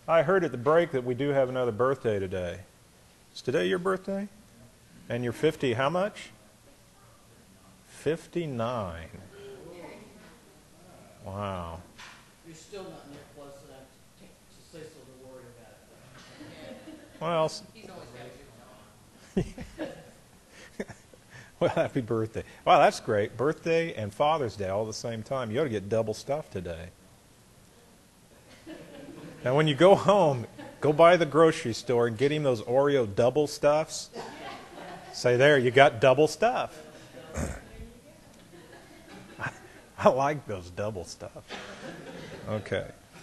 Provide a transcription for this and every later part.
I heard at the break that we do have another birthday today. Is today your birthday? And you're 50, how much? 59. Wow. You're still not near close enough to Cecil to worry about it. Well, He's always got you. well, happy birthday. Wow, that's great. Birthday and Father's Day all at the same time. You ought to get double stuff today. Now, when you go home, go by the grocery store and get him those Oreo double stuffs. Say, there, you got double stuff. I like those double stuff. Okay.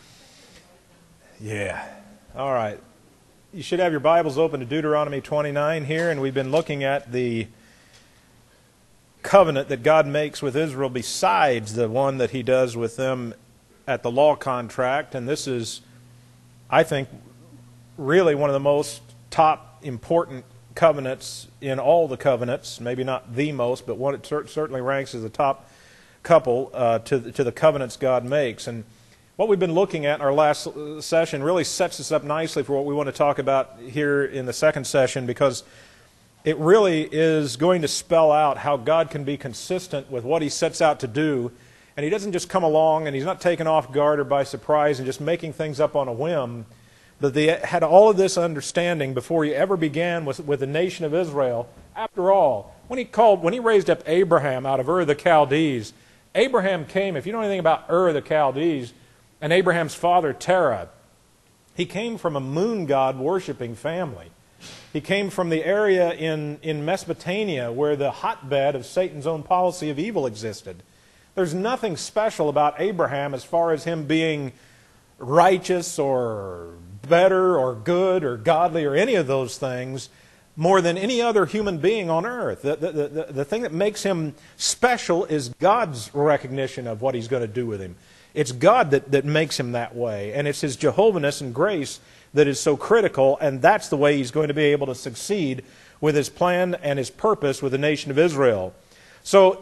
Yeah. All right. You should have your Bibles open to Deuteronomy 29 here, and we've been looking at the covenant that God makes with Israel besides the one that He does with them at the law contract. And this is, I think, really one of the most top important covenants in all the covenants. Maybe not the most, but one it certainly ranks as the top couple to the covenants God makes. And what we've been looking at in our last session really sets us up nicely for what we want to talk about here in the second session, because it really is going to spell out how God can be consistent with what He sets out to do. And He doesn't just come along and He's not taken off guard or by surprise and just making things up on a whim. But they had all of this understanding before He ever began with the nation of Israel. After all, when He raised up Abraham out of Ur of the Chaldees, Abraham came, if you know anything about Ur of the Chaldees, and Abraham's father Terah, he came from a moon god worshiping family. He came from the area in Mesopotamia where the hotbed of Satan's own policy of evil existed. There's nothing special about Abraham as far as him being righteous or better or good or godly or any of those things more than any other human being on earth. The thing that makes him special is God's recognition of what He's going to do with him. It's God that makes him that way, and it's His Jehovahness and grace that is so critical, and that's the way He's going to be able to succeed with His plan and His purpose with the nation of Israel. So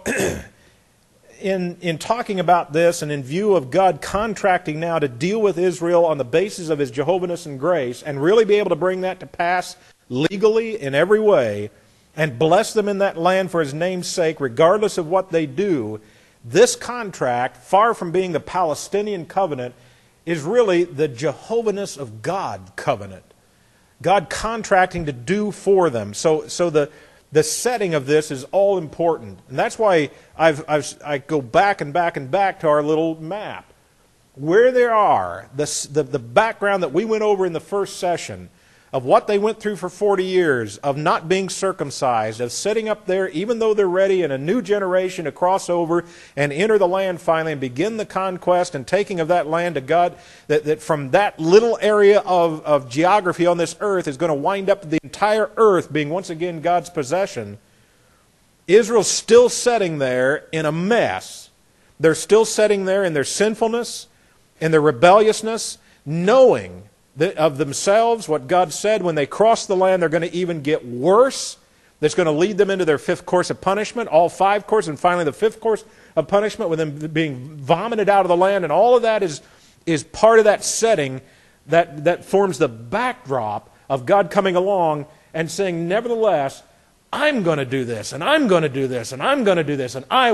in talking about this and in view of God contracting now to deal with Israel on the basis of His Jehovahness and grace and really be able to bring that to pass legally in every way and bless them in that land for His name's sake, regardless of what they do, this contract, far from being the Palestinian covenant, is really the Jehovahness of God covenant. God contracting to do for them. So the setting of this is all important. And that's why I go back and back and back to our little map. Where there are, the background that we went over in the first session of what they went through for 40 years, of not being circumcised, of sitting up there even though they're ready in a new generation to cross over and enter the land finally and begin the conquest and taking of that land to God, that from that little area of geography on this earth is going to wind up the entire earth being once again God's possession. Israel's still sitting there in a mess. They're still sitting there in their sinfulness, in their rebelliousness, knowing of themselves what God said when they cross the land they're going to even get worse. That's going to lead them into their fifth course of punishment, all 5 courses, and finally the 5th course of punishment with them being vomited out of the land. And all of that is part of that setting that forms the backdrop of God coming along and saying, nevertheless, I'm going to do this, and I'm going to do this, and I'm going to do this, and I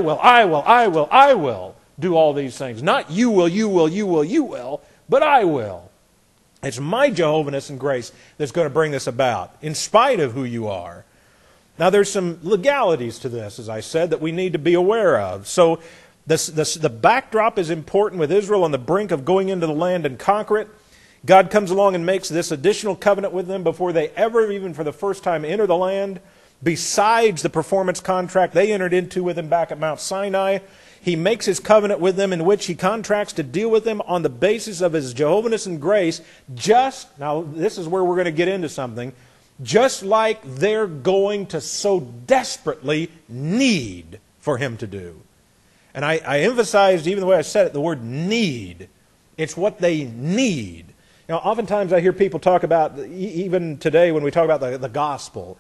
will do all these things. Not you will, but I will. It's my Jehovahness and grace that's going to bring this about, in spite of who you are. Now, there's some legalities to this, as I said, that we need to be aware of. So, the backdrop is important with Israel on the brink of going into the land and conquer it. God comes along and makes this additional covenant with them before they ever, even for the first time, enter the land, besides the performance contract they entered into with Him back at Mount Sinai. He makes His covenant with them in which He contracts to deal with them on the basis of His Jehovahness and grace, now this is where we're going to get into something, just like they're going to so desperately need for Him to do. And I emphasized, even the way I said it, the word need. It's what they need. Now, oftentimes I hear people talk about, even today when we talk about the gospel,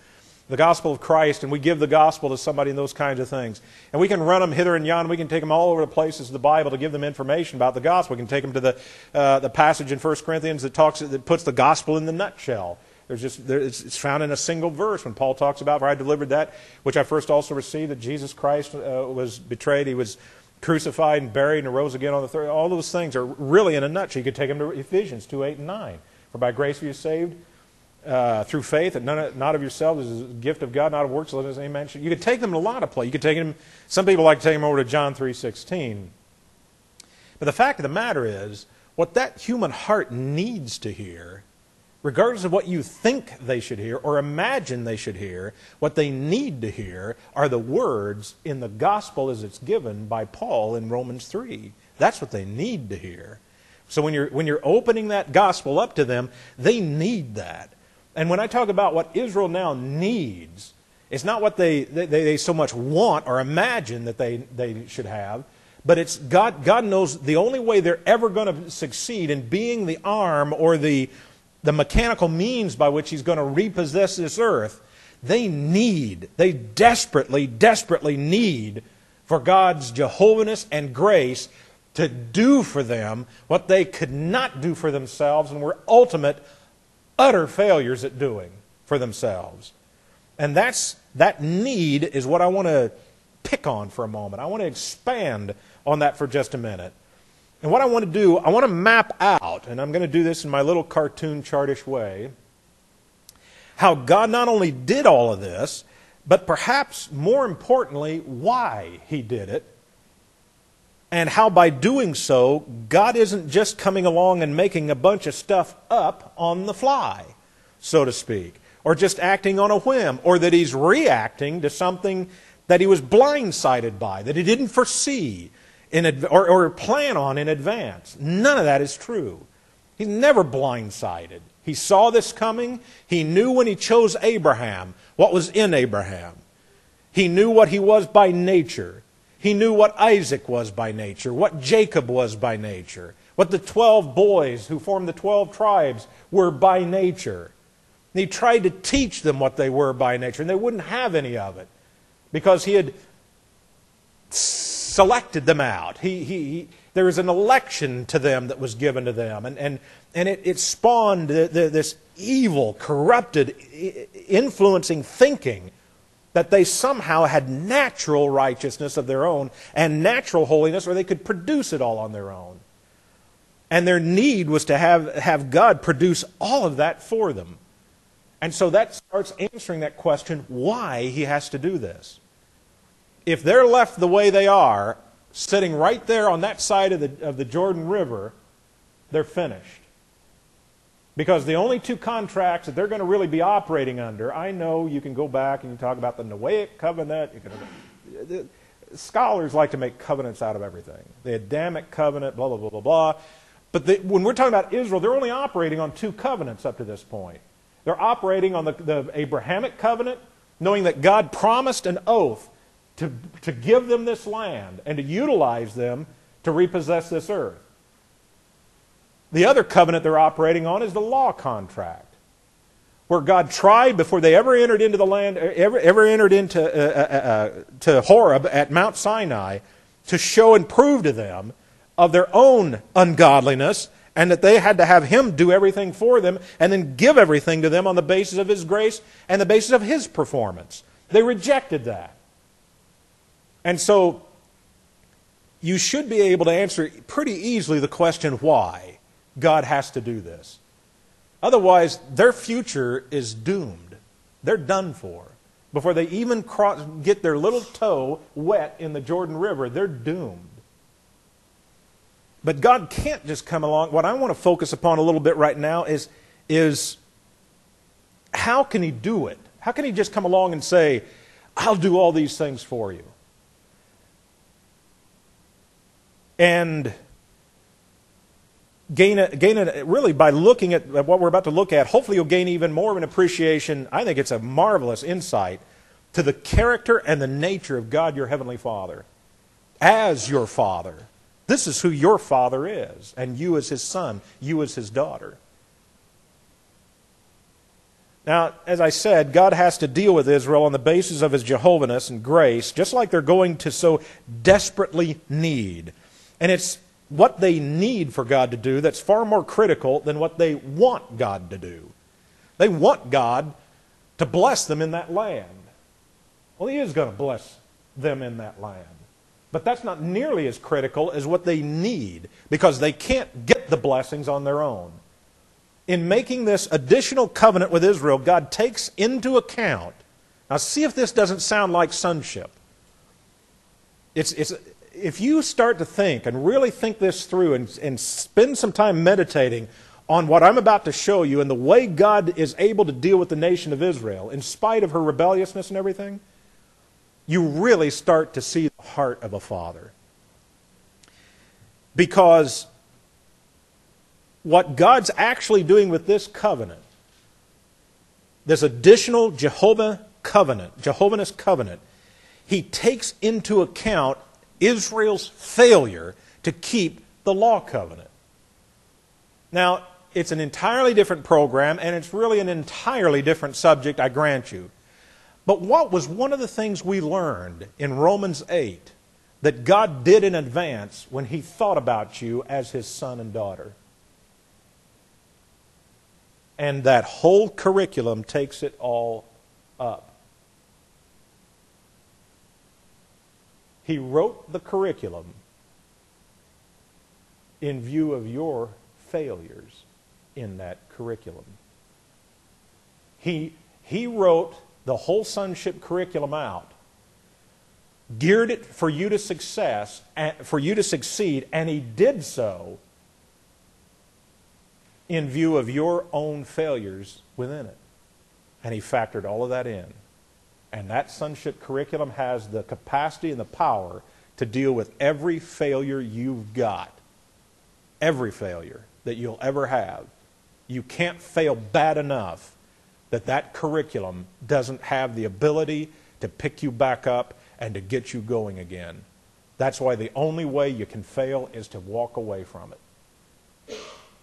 the gospel of Christ, and we give the gospel to somebody and those kinds of things. And we can run them hither and yon. We can take them all over the places of the Bible to give them information about the gospel. We can take them to the passage in 1 Corinthians that puts the gospel in the nutshell. It's found in a single verse when Paul talks about, "For I delivered that which I first also received, that Jesus Christ was betrayed, he was crucified and buried and arose again on the third." All those things are really in a nutshell. You could take them to Ephesians 2:8 and 9. "For by grace are you saved through faith, and not of yourselves, is a gift of God, not of works, as any man should." You could take them in a lot of places. You could take them. Some people like to take them over to John 3:16. But the fact of the matter is, what that human heart needs to hear, regardless of what you think they should hear or imagine they should hear, what they need to hear are the words in the gospel as it's given by Paul in Romans 3. That's what they need to hear. So when you're opening that gospel up to them, they need that. And when I talk about what Israel now needs, it's not what they so much want or imagine that they should have, but it's God knows the only way they're ever going to succeed in being the arm or the mechanical means by which He's going to repossess this earth. They desperately, desperately need for God's Jehovahness and grace to do for them what they could not do for themselves and were utter failures at doing for themselves. And that need is what I want to pick on for a moment. I want to expand on that for just a minute. And what I want to do, I want to map out, and I'm going to do this in my little cartoon chartish way, how God not only did all of this, but perhaps more importantly, why He did it. And how by doing so, God isn't just coming along and making a bunch of stuff up on the fly, so to speak, or just acting on a whim, or that He's reacting to something that He was blindsided by, that He didn't foresee or plan on in advance. None of that is true. He's never blindsided. He saw this coming. He knew when He chose Abraham what was in Abraham. He knew what he was by nature. He knew what Isaac was by nature, what Jacob was by nature, what the 12 boys who formed the 12 tribes were by nature. And He tried to teach them what they were by nature, and they wouldn't have any of it because He had selected them out. There was an election to them that was given to them, and it spawned this evil, corrupted, influencing thinking that they somehow had natural righteousness of their own and natural holiness, or they could produce it all on their own. And their need was to have God produce all of that for them. And so that starts answering that question, why He has to do this. If they're left the way they are, sitting right there on that side of the Jordan River, they're finished. Because the only two contracts that they're going to really be operating under, I know you can go back and you talk about the Noahic covenant. Scholars like to make covenants out of everything. The Adamic covenant, blah, blah, blah, blah, blah. But when we're talking about Israel, they're only operating on two covenants up to this point. They're operating on the Abrahamic covenant, knowing that God promised an oath to give them this land and to utilize them to repossess this earth. The other covenant they're operating on is the law contract, where God tried before they ever entered into the land, ever entered into to Horeb at Mount Sinai, to show and prove to them of their own ungodliness, and that they had to have Him do everything for them and then give everything to them on the basis of His grace and the basis of His performance. They rejected that. And so you should be able to answer pretty easily the question why God has to do this. Otherwise, their future is doomed. They're done for. Before they even get their little toe wet in the Jordan River, they're doomed. But God can't just come along. What I want to focus upon a little bit right now is how can He do it? How can He just come along and say, I'll do all these things for you? And really by looking at what we're about to look at, hopefully you'll gain even more of an appreciation. I think it's a marvelous insight to the character and the nature of God, your Heavenly Father. As your Father. This is who your Father is, and you as His son, you as His daughter. Now, as I said, God has to deal with Israel on the basis of His Jehovahness and grace, just like they're going to so desperately need. And it's what they need for God to do that's far more critical than what they want God to do. They want God to bless them in that land. Well, He is going to bless them in that land. But that's not nearly as critical as what they need, because they can't get the blessings on their own. In making this additional covenant with Israel, God takes into account, now see if this doesn't sound like sonship. If you start to think and really think this through and spend some time meditating on what I'm about to show you and the way God is able to deal with the nation of Israel, in spite of her rebelliousness and everything, you really start to see the heart of a father. Because what God's actually doing with this covenant, this additional Jehovah's covenant, He takes into account Israel's failure to keep the law covenant. Now, it's an entirely different program, and it's really an entirely different subject, I grant you. But what was one of the things we learned in Romans 8 that God did in advance when He thought about you as His son and daughter? And that whole curriculum takes it all up. He wrote the curriculum in view of your failures in that curriculum. He wrote the whole sonship curriculum out, geared it for you to succeed, and He did so in view of your own failures within it. And He factored all of that in. And that sonship curriculum has the capacity and the power to deal with every failure you've got. Every failure that you'll ever have. You can't fail bad enough that curriculum doesn't have the ability to pick you back up and to get you going again. That's why the only way you can fail is to walk away from it.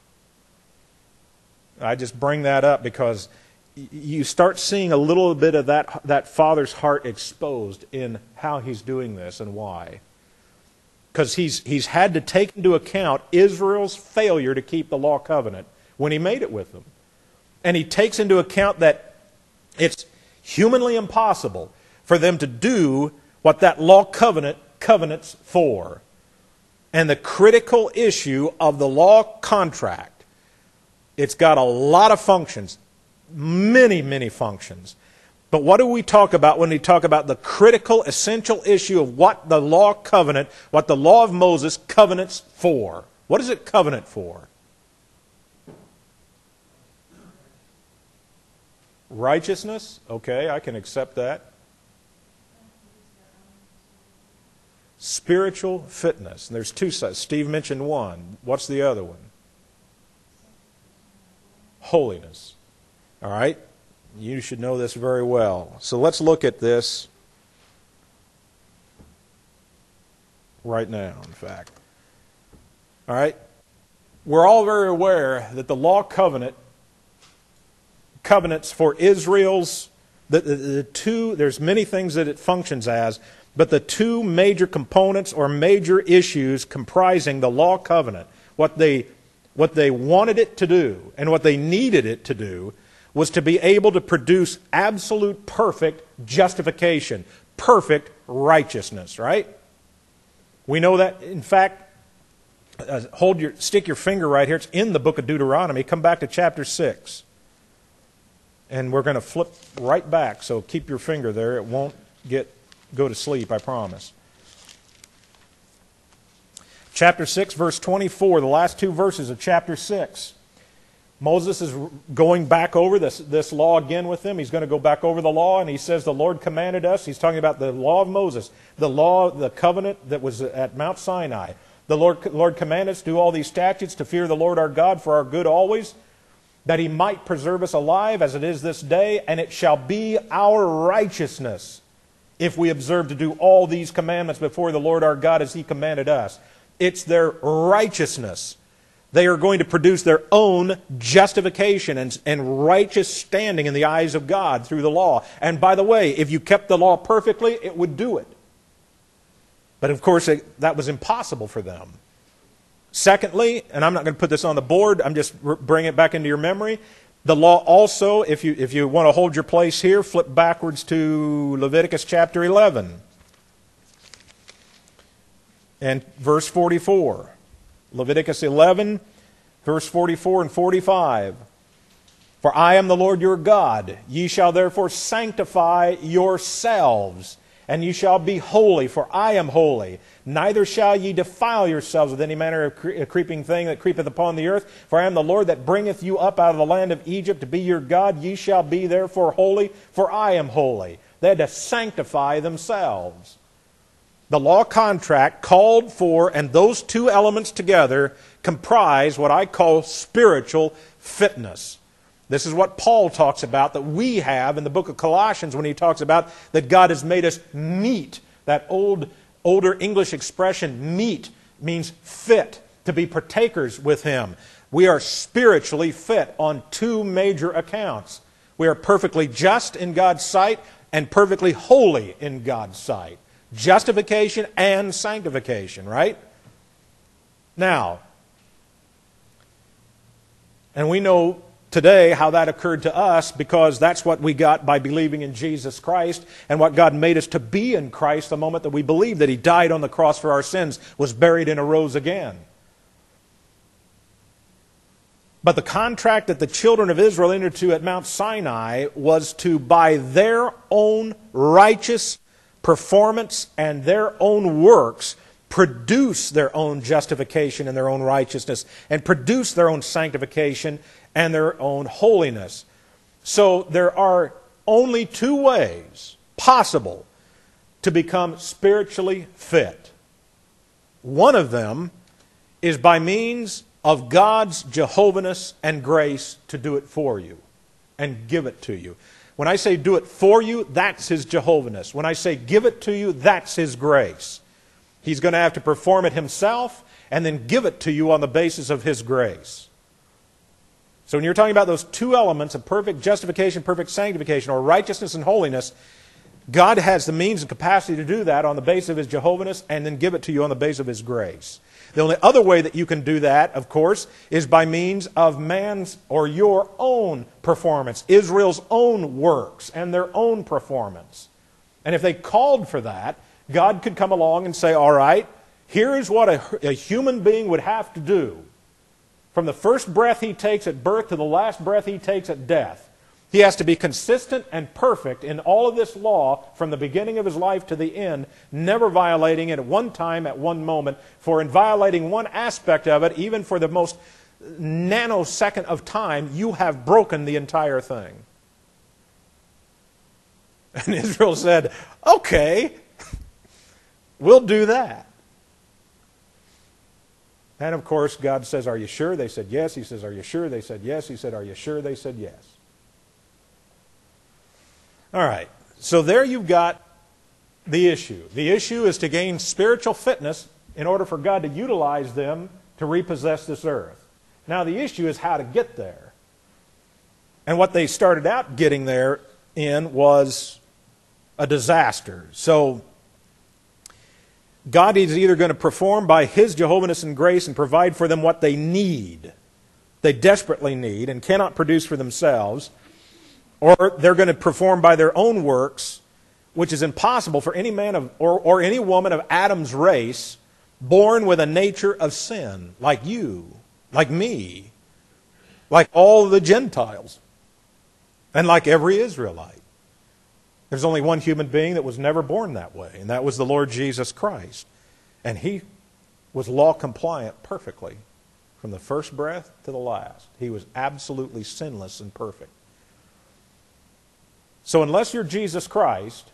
I just bring that up because you start seeing a little bit of that father's heart exposed in how he's doing this and why. Because he's had to take into account Israel's failure to keep the law covenant when He made it with them. And He takes into account that it's humanly impossible for them to do what that law covenant's for. And the critical issue of the law contract, it's got a lot of functions, many, many functions. But what do we talk about when we talk about the critical, essential issue of what the law covenant, what the law of Moses covenants for? What is it covenant for? Righteousness? Okay, I can accept that. Spiritual fitness. And there's two sides. Steve mentioned one. What's the other one? Holiness. All right? You should know this very well. So let's look at this right now, in fact. All right? We're all very aware that the law covenants for Israel's, the two, there's many things that it functions as, but the two major components or major issues comprising the law covenant, what they wanted it to do and what they needed it to do, was to be able to produce absolute perfect justification, perfect righteousness, right? We know that, in fact, stick your finger right here. It's in the book of Deuteronomy. Come back to chapter 6. And we're going to flip right back, so keep your finger there. It won't go to sleep, I promise. Chapter 6, verse 24, the last two verses of chapter 6. Moses is going back over this law again with them. He's going to go back over the law, and he says the Lord commanded us. He's talking about the law of Moses, the covenant that was at Mount Sinai. The Lord commanded us to do all these statutes, to fear the Lord our God for our good always, that He might preserve us alive as it is this day, and it shall be our righteousness if we observe to do all these commandments before the Lord our God as He commanded us. It's their righteousness They are going to produce their own justification and righteous standing in the eyes of God through the law. And by the way, if you kept the law perfectly, it would do it. But of course, that was impossible for them. Secondly, and I'm not going to put this on the board, I'm just bringing it back into your memory. The law also, if you want to hold your place here, flip backwards to Leviticus chapter 11 and verse 44. Leviticus 11, verse 44 and 45. For I am the Lord your God. Ye shall therefore sanctify yourselves, and ye shall be holy, for I am holy. Neither shall ye defile yourselves with any manner of creeping thing that creepeth upon the earth. For I am the Lord that bringeth you up out of the land of Egypt to be your God. Ye shall be therefore holy, for I am holy. They had to sanctify themselves. The law contract called for, and those two elements together comprise what I call spiritual fitness. This is what Paul talks about that we have in the book of Colossians when he talks about that God has made us meet. That older English expression, meet, means fit, to be partakers with Him. We are spiritually fit on two major accounts. We are perfectly just in God's sight and perfectly holy in God's sight. Justification and sanctification, right? Now, and we know today how that occurred to us because that's what we got by believing in Jesus Christ and what God made us to be in Christ the moment that we believed that He died on the cross for our sins, was buried and arose again. But the contract that the children of Israel entered into at Mount Sinai was to, by their own righteous performance and their own works, produce their own justification and their own righteousness, and produce their own sanctification and their own holiness. So there are only two ways possible to become spiritually fit. One of them is by means of God's Jehovahness and grace to do it for you and give it to you. When I say do it for you, that's His Jehovahness. When I say give it to you, that's His grace. He's going to have to perform it Himself and then give it to you on the basis of His grace. So when you're talking about those two elements of perfect justification, perfect sanctification, or righteousness and holiness, God has the means and capacity to do that on the basis of His Jehovahness and then give it to you on the basis of His grace. The only other way that you can do that, of course, is by means of man's or your own performance, Israel's own works and their own performance. And if they called for that, God could come along and say, all right, here is what a human being would have to do. From the first breath he takes at birth to the last breath he takes at death. He has to be consistent and perfect in all of this law from the beginning of his life to the end, never violating it at one time, at one moment. For in violating one aspect of it, even for the most nanosecond of time, you have broken the entire thing. And Israel said, okay, we'll do that. And of course, God says, are you sure? They said yes. He says, are you sure? They said yes. He said, are you sure? They said yes. All right, so there you've got the issue. The issue is to gain spiritual fitness in order for God to utilize them to repossess this earth. Now the issue is how to get there. And what they started out getting there in was a disaster. So God is either going to perform by His Jehovahness and grace and provide for them what they need, they desperately need and cannot produce for themselves, or they're going to perform by their own works, which is impossible for any man of, or any woman of Adam's race born with a nature of sin, like you, like me, like all the Gentiles, and like every Israelite. There's only one human being that was never born that way, and that was the Lord Jesus Christ. And He was law compliant perfectly from the first breath to the last. He was absolutely sinless and perfect. So unless you're Jesus Christ,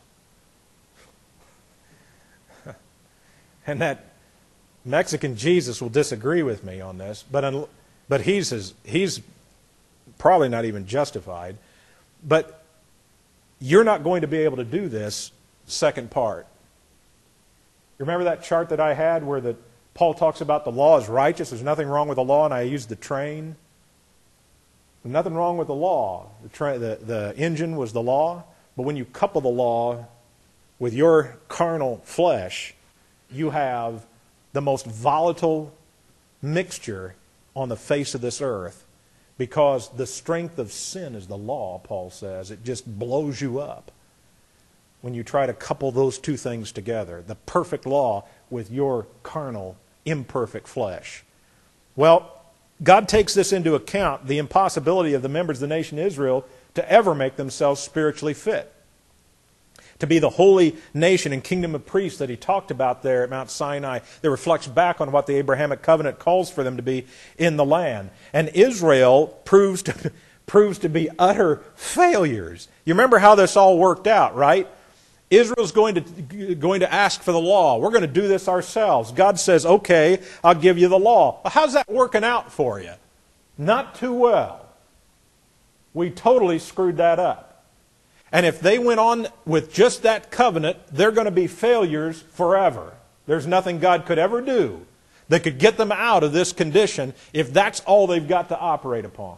and that Mexican Jesus will disagree with me on this, but he's probably not even justified. But you're not going to be able to do this second part. Remember that chart that I had where Paul talks about the law is righteous. There's nothing wrong with the law, and I used the train. There's nothing wrong with the law. The engine was the law. But when you couple the law with your carnal flesh, you have the most volatile mixture on the face of this earth, because the strength of sin is the law, Paul says. It just blows you up when you try to couple those two things together, the perfect law with your carnal, imperfect flesh. Well, God takes this into account, the impossibility of the members of the nation Israel to ever make themselves spiritually fit, to be the holy nation and kingdom of priests that he talked about there at Mount Sinai, that reflects back on what the Abrahamic covenant calls for them to be in the land. And Israel proves to be utter failures. You remember how this all worked out, right? Israel's going to ask for the law. We're going to do this ourselves. God says, okay, I'll give you the law. Well, how's that working out for you? Not too well. We totally screwed that up. And if they went on with just that covenant, they're going to be failures forever. There's nothing God could ever do that could get them out of this condition if that's all they've got to operate upon.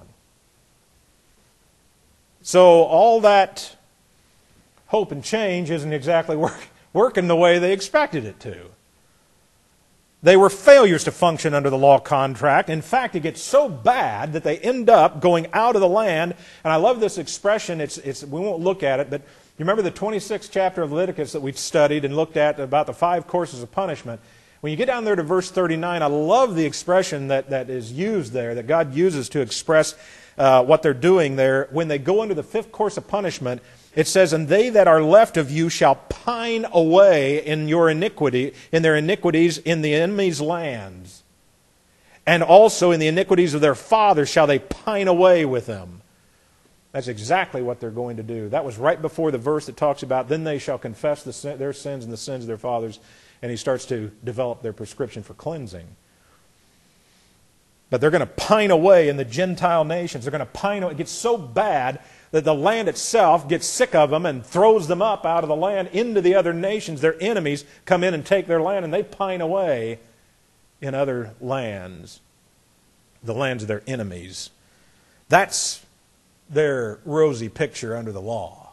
So all that hope and change isn't exactly working the way they expected it to. They were failures to function under the law contract. In fact, it gets so bad that they end up going out of the land. And I love this expression. We won't look at it, but you remember the 26th chapter of Leviticus that we've studied and looked at about the 5 courses of punishment. When you get down there to verse 39, I love the expression that is used there, that God uses to express what they're doing there. When they go into the 5th course of punishment, it says, "And they that are left of you shall pine away in their iniquities in the enemy's lands. And also in the iniquities of their fathers shall they pine away with them." That's exactly what they're going to do. That was right before the verse that talks about, "Then they shall confess their sins and the sins of their fathers." And he starts to develop their prescription for cleansing. But they're going to pine away in the Gentile nations. They're going to pine away. It gets so bad that the land itself gets sick of them and throws them up out of the land into the other nations. Their enemies come in and take their land, and they pine away in other lands, the lands of their enemies. That's their rosy picture under the law.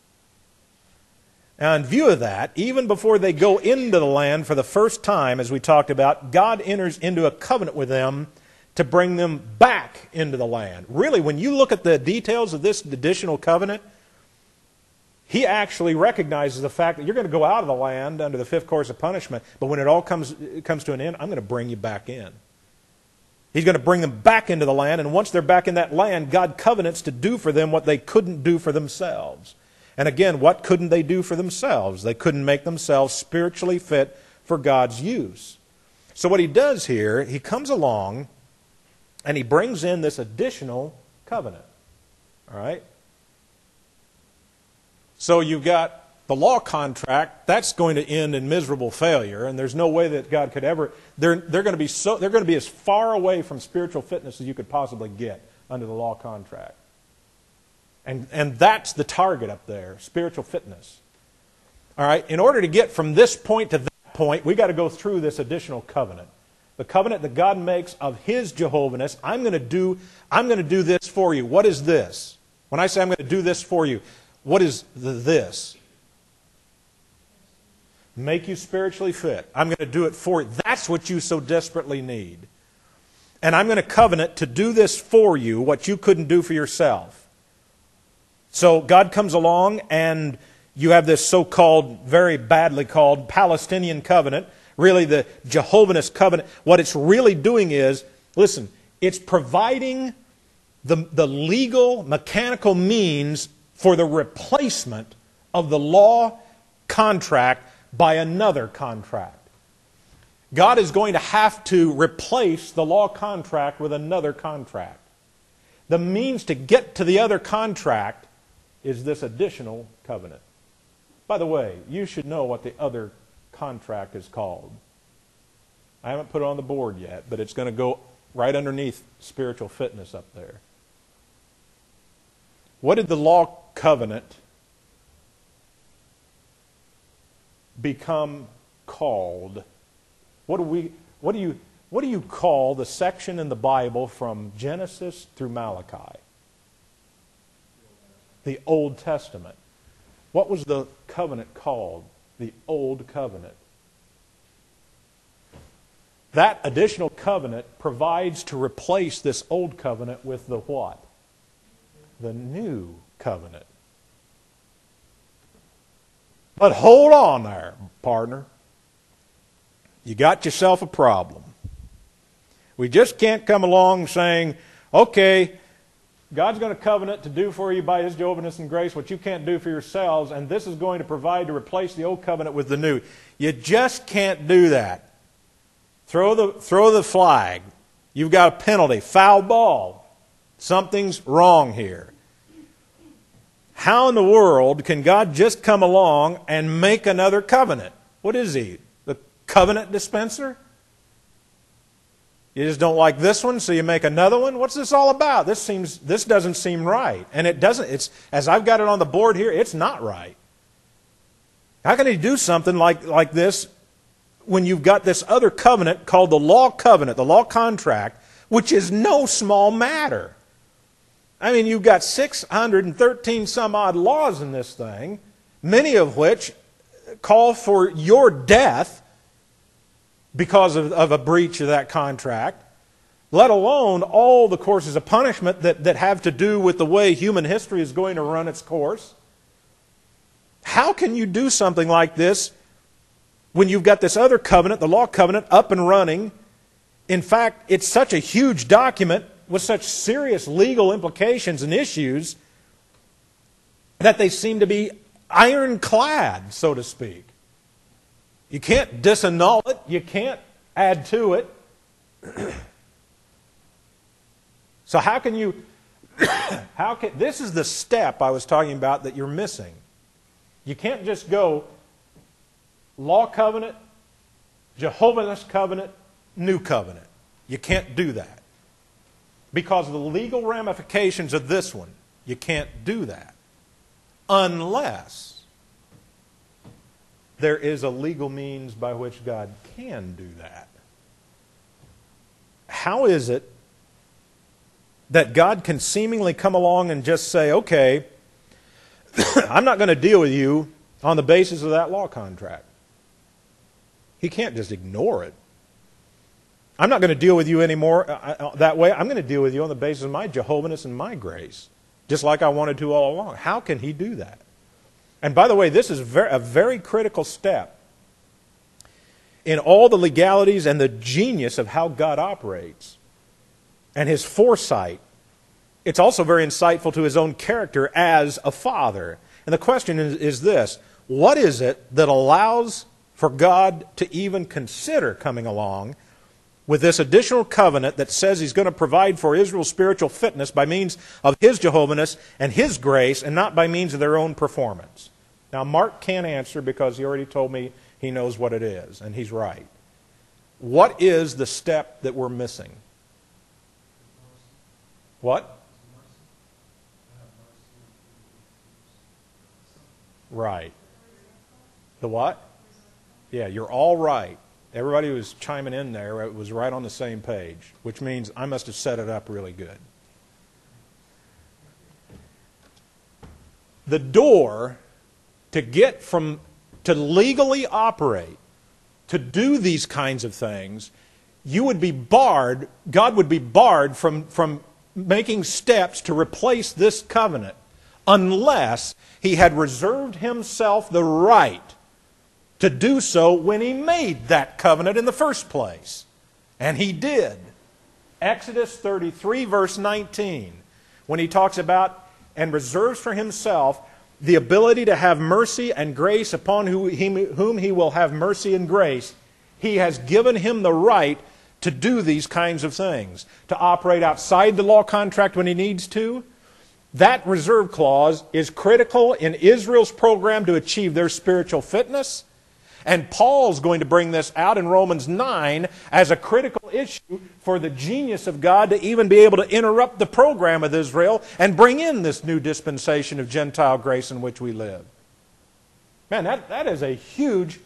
Now, in view of that, even before they go into the land for the first time, as we talked about, God enters into a covenant with them to bring them back into the land. Really, when you look at the details of this additional covenant, he actually recognizes the fact that you're going to go out of the land under the 5th course of punishment, but when it all comes to an end, I'm going to bring you back in. He's going to bring them back into the land, and once they're back in that land, God covenants to do for them what they couldn't do for themselves. And again, what couldn't they do for themselves? They couldn't make themselves spiritually fit for God's use. So what he does here, he comes along and he brings in this additional covenant. All right? So you've got the law contract. That's going to end in miserable failure, and there's no way that God could ever. They're going to be as far away from spiritual fitness as you could possibly get under the law contract. And that's the target up there, spiritual fitness. All right? In order to get from this point to that point, we've got to go through this additional covenant. The covenant that God makes of His Jehovahness. I'm going to do this for you. What is this? When I say I'm going to do this for you, what is this? Make you spiritually fit. I'm going to do it for you. That's what you so desperately need. And I'm going to covenant to do this for you, what you couldn't do for yourself. So God comes along and you have this so-called, very badly called Palestinian covenant. Really the Jehovahness covenant. What it's really doing is, listen, it's providing the legal, mechanical means for the replacement of the law contract by another contract. God is going to have to replace the law contract with another contract. The means to get to the other contract is this additional covenant. By the way, you should know what the other contract is called. I haven't put it on the board yet, but it's going to go right underneath spiritual fitness up there. What did the law covenant become called? What What do you call the section in the Bible from Genesis through Malachi? The Old Testament. What was the covenant called? The Old Covenant. That additional covenant provides to replace this old covenant with the what? The new covenant. But hold on there, partner. You got yourself a problem. We just can't come along saying, okay, God's going to covenant to do for you by His Jehovah's and grace what you can't do for yourselves, and this is going to provide to replace the old covenant with the new. You just can't do that. Throw the flag. You've got a penalty. Foul ball. Something's wrong here. How in the world can God just come along and make another covenant? What is He? The covenant dispenser? You just don't like this one, so you make another one? What's this all about? This doesn't seem right. And it doesn't. It's, as I've got it on the board here, it's not right. How can He do something like this when you've got this other covenant called the law covenant, the law contract, which is no small matter? I mean, you've got 613 some odd laws in this thing, many of which call for your death because of a breach of that contract, let alone all the courses of punishment that have to do with the way human history is going to run its course. How can you do something like this when you've got this other covenant, the law covenant, up and running? In fact, it's such a huge document with such serious legal implications and issues that they seem to be ironclad, so to speak. You can't disannul it. You can't add to it. So how can you... this is the step I was talking about that you're missing. You can't just go law covenant, Jehovah's covenant, new covenant. You can't do that. Because of the legal ramifications of this one, you can't do that. Unless there is a legal means by which God can do that. How is it that God can seemingly come along and just say, okay, I'm not going to deal with you on the basis of that law contract? He can't just ignore it. I'm not going to deal with you anymore that way. I'm going to deal with you on the basis of my Jehovah's and my grace, just like I wanted to all along. How can He do that? And by the way, this is a very critical step in all the legalities and the genius of how God operates and His foresight. It's also very insightful to His own character as a father. And the question is this: what is it that allows for God to even consider coming along with this additional covenant that says He's going to provide for Israel's spiritual fitness by means of His Jehovah's and His grace, and not by means of their own performance? Now, Mark can't answer because he already told me he knows what it is, and he's right. What is the step that we're missing? What? Right. The what? Yeah, you're all right. Everybody who was chiming in there was right on the same page, which means I must have set it up really good. The door to get to legally operate, to do these kinds of things, you would be barred, God would be barred from making steps to replace this covenant unless He had reserved Himself the right to do so when He made that covenant in the first place. And He did. Exodus 33 verse 19, when He talks about and reserves for Himself the ability to have mercy and grace upon whom He will have mercy and grace, He has given him the right to do these kinds of things, to operate outside the law contract when He needs to. That reserve clause is critical in Israel's program to achieve their spiritual fitness. And Paul's going to bring this out in Romans 9 as a critical issue for the genius of God to even be able to interrupt the program of Israel and bring in this new dispensation of Gentile grace in which we live. Man, that is a huge,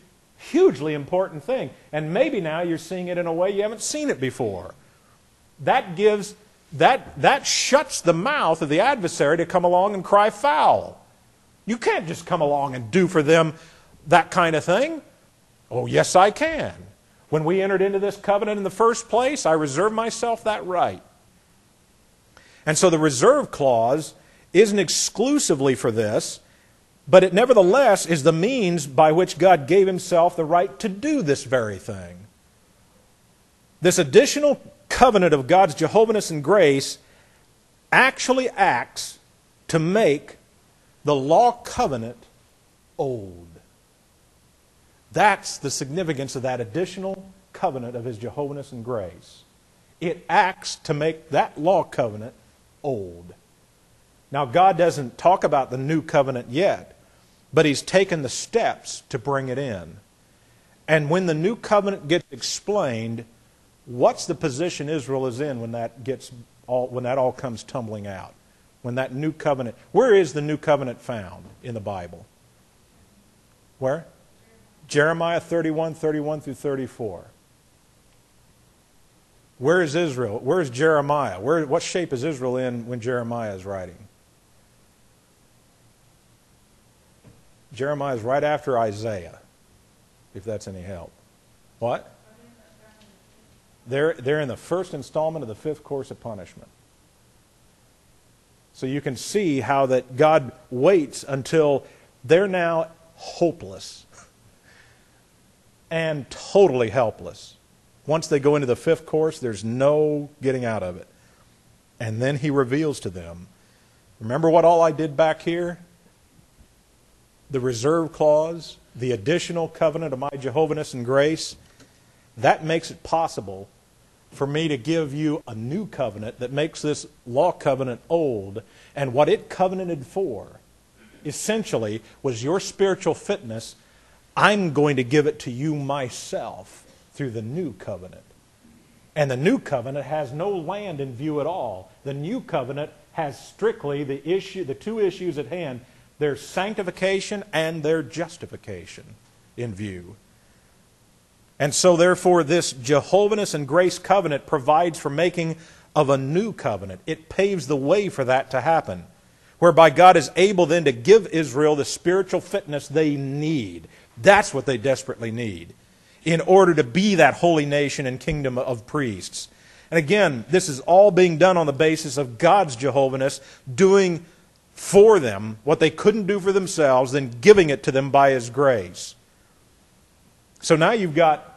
Hugely important thing. And maybe now you're seeing it in a way you haven't seen it before. That shuts the mouth of the adversary to come along and cry foul. You can't just come along and do for them that kind of thing. Oh, yes, I can. When we entered into this covenant in the first place, I reserved myself that right. And so the reserve clause isn't exclusively for this, but it nevertheless is the means by which God gave himself the right to do this very thing. This additional covenant of God's Jehovah's and grace actually acts to make the law covenant old. That's the significance of that additional covenant of his Jehovah's and grace. It acts to make that law covenant old. Now, God doesn't talk about the new covenant yet, but he's taken the steps to bring it in. And when the new covenant gets explained, what's the position Israel is in when that all comes tumbling out? When that new covenant, where is the new covenant found in the Bible? Where? Jeremiah 31 through 34. Where is Israel? Where is Jeremiah? What shape is Israel in when Jeremiah is writing? Jeremiah is right after Isaiah, if that's any help. What? They're in the first installment of the fifth course of punishment. So you can see how that God waits until they're now hopeless and totally helpless. Once they go into the fifth course, there's no getting out of it. And then he reveals to them, remember what all I did back here? The reserve clause, the additional covenant of my Jehovah's and grace, that makes it possible for me to give you a new covenant that makes this law covenant old. And what it covenanted for, essentially, was your spiritual fitness. I'm going to give it to you myself through the new covenant. And the new covenant has no land in view at all. The new covenant has strictly the two issues at hand, their sanctification and their justification in view. And so therefore this Jehovah's and grace covenant provides for making of a new covenant. It paves the way for that to happen, whereby God is able then to give Israel the spiritual fitness they need. That's what they desperately need in order to be that holy nation and kingdom of priests. And again, this is all being done on the basis of God's Jehovah's doing for them what they couldn't do for themselves, then giving it to them by his grace. So now you've got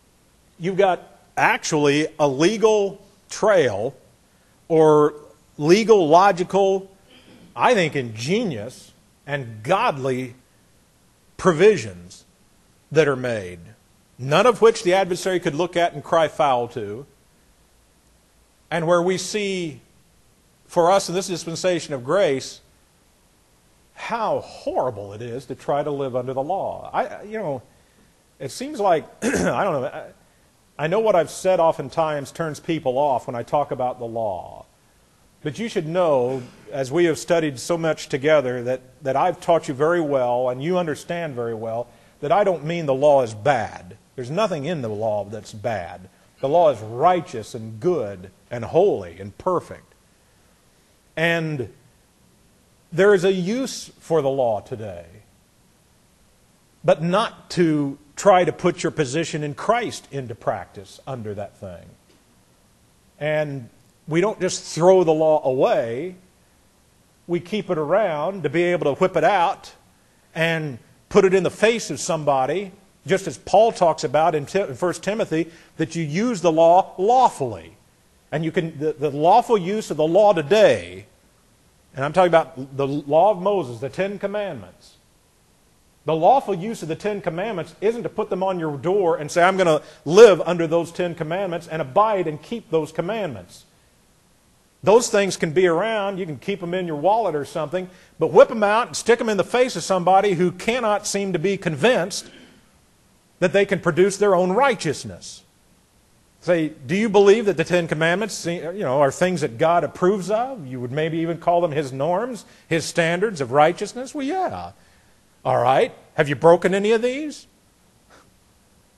actually a legal trail or legal, logical, I think ingenious and godly provisions that are made, none of which the adversary could look at and cry foul to, and where we see for us in this dispensation of grace how horrible it is to try to live under the law. It seems like, I don't know, I know what I've said oftentimes turns people off when I talk about the law. But you should know, as we have studied so much together, that I've taught you very well, and you understand very well, that I don't mean the law is bad. There's nothing in the law that's bad. The law is righteous and good and holy and perfect. And there is a use for the law today, but not to try to put your position in Christ into practice under that thing. And we don't just throw the law away. We keep it around to be able to whip it out and put it in the face of somebody, just as Paul talks about in 1 Timothy, that you use the law lawfully. And you can the lawful use of the law today, and I'm talking about the law of Moses, the Ten Commandments. The lawful use of the Ten Commandments isn't to put them on your door and say, I'm going to live under those 10 commandments and abide and keep those commandments. Those things can be around. You can keep them in your wallet or something, but whip them out and stick them in the face of somebody who cannot seem to be convinced that they can produce their own righteousness. Say, do you believe that the Ten Commandments, are things that God approves of? You would maybe even call them His norms, His standards of righteousness? Well, yeah. All right. Have you broken any of these?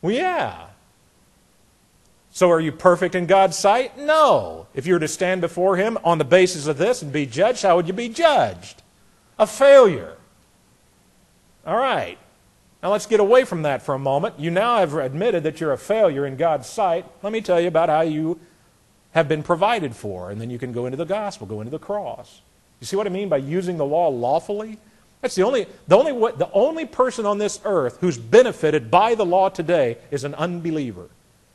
Well, yeah. So are you perfect in God's sight? No. If you were to stand before Him on the basis of this and be judged, how would you be judged? A failure. All right. Now let's get away from that for a moment. You now have admitted that you're a failure in God's sight. Let me tell you about how you have been provided for, and then you can go into the gospel, go into the cross. You see what I mean by using the law lawfully? That's the only person on this earth who's benefited by the law today is an unbeliever.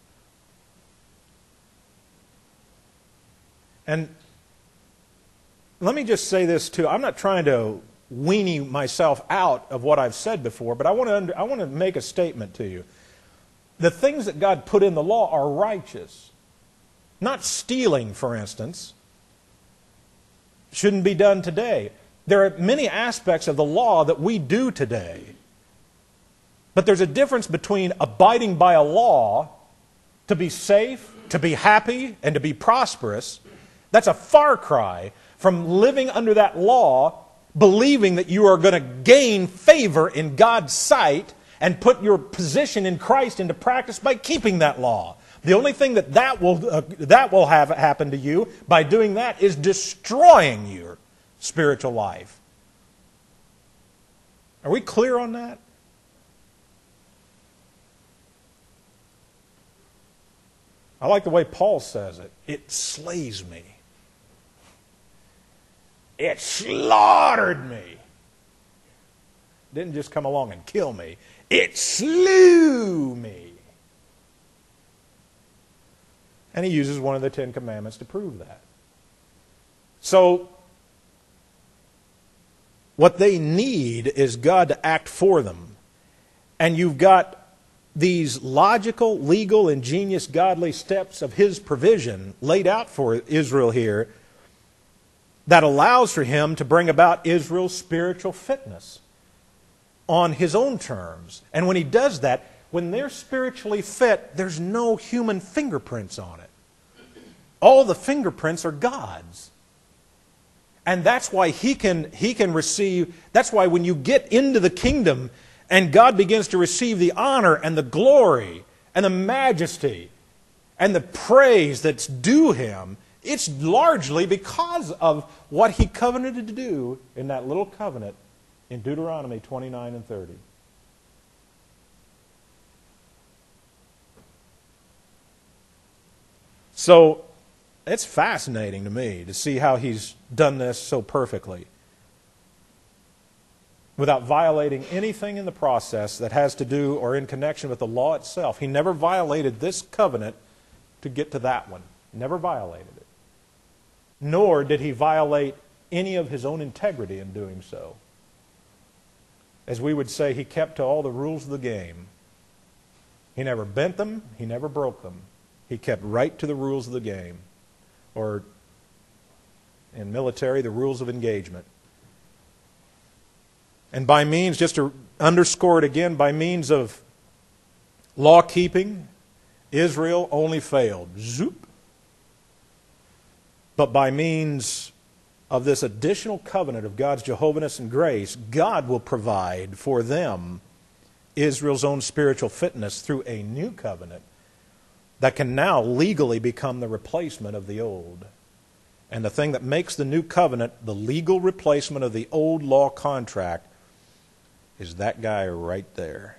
And let me just say this too. I'm not trying to weenie myself out of what I've said before, but I want to make a statement to you. The things that God put in the law are righteous. Not stealing, for instance, shouldn't be done today. There are many aspects of the law that we do today. But there's a difference between abiding by a law to be safe, to be happy, and to be prosperous. That's a far cry from living under that law, believing that you are going to gain favor in God's sight and put your position in Christ into practice by keeping that law. The only thing that will have happen to you by doing that is destroying your spiritual life. Are we clear on that? I like the way Paul says it. It slays me. It slaughtered me. It didn't just come along and kill me. It slew me. And he uses one of the 10 Commandments to prove that. So, what they need is God to act for them. And you've got these logical, legal, ingenious, godly steps of His provision laid out for Israel here that allows for Him to bring about Israel's spiritual fitness on His own terms. And when He does that, when they're spiritually fit, there's no human fingerprints on it. All the fingerprints are God's. And that's why He can receive, that's why when you get into the kingdom and God begins to receive the honor and the glory and the majesty and the praise that's due Him, it's largely because of what He covenanted to do in that little covenant in Deuteronomy 29 and 30. So, it's fascinating to me to see how He's done this so perfectly without violating anything in the process that has to do or in connection with the law itself. He never violated this covenant to get to that one. Never violated it. Nor did He violate any of His own integrity in doing so. As we would say, He kept to all the rules of the game. He never bent them. He never broke them. He kept right to the rules of the game. Or, in military, the rules of engagement. And by means, just to underscore it again, by means of law keeping, Israel only failed. Zoop. But by means of this additional covenant of God's Jehovah-ness and grace, God will provide for them Israel's own spiritual fitness through a new covenant that can now legally become the replacement of the old. And the thing that makes the new covenant the legal replacement of the old law contract is that guy right there.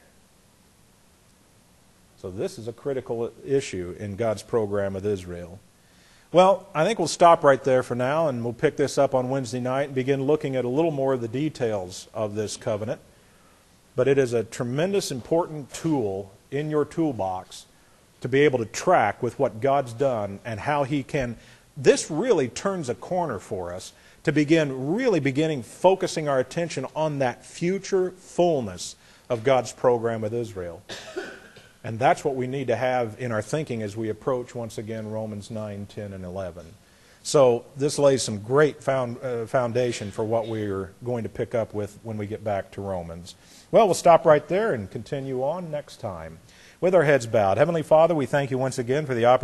So this is a critical issue in God's program with Israel. Well, I think we'll stop right there for now, and we'll pick this up on Wednesday night and begin looking at a little more of the details of this covenant. But it is a tremendous important tool in your toolbox to be able to track with what God's done and how He can. This really turns a corner for us to beginning focusing our attention on that future fullness of God's program with Israel. And that's what we need to have in our thinking as we approach, once again, Romans 9, 10, and 11. So this lays some great foundation for what we're going to pick up with when we get back to Romans. Well, we'll stop right there and continue on next time. With our heads bowed, Heavenly Father, we thank You once again for the opportunity